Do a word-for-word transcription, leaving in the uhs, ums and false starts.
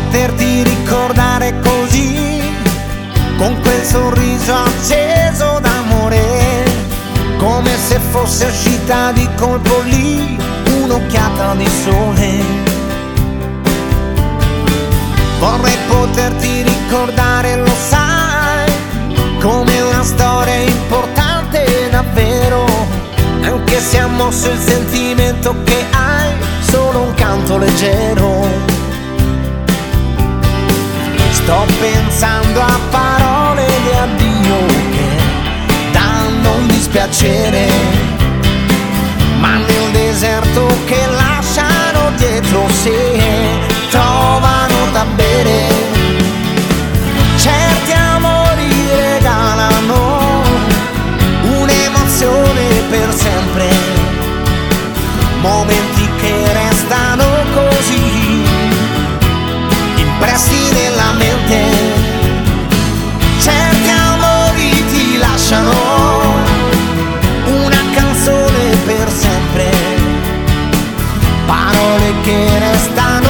poterti ricordare così, con quel sorriso acceso d'amore, come se fosse uscita di colpo lì un'occhiata di sole. Vorrei poterti ricordare, lo sai, come una storia importante davvero, anche se ha mosso il sentimento che hai, solo un canto leggero. Sto pensando a parole di addio che danno un dispiacere, ma nel deserto che lasciano dietro sé trovano da bere. Certi amori regalano un'emozione per sempre, momenti che restano così impressi nella mente. Certi amori ti lasciano una canzone per sempre, parole che restano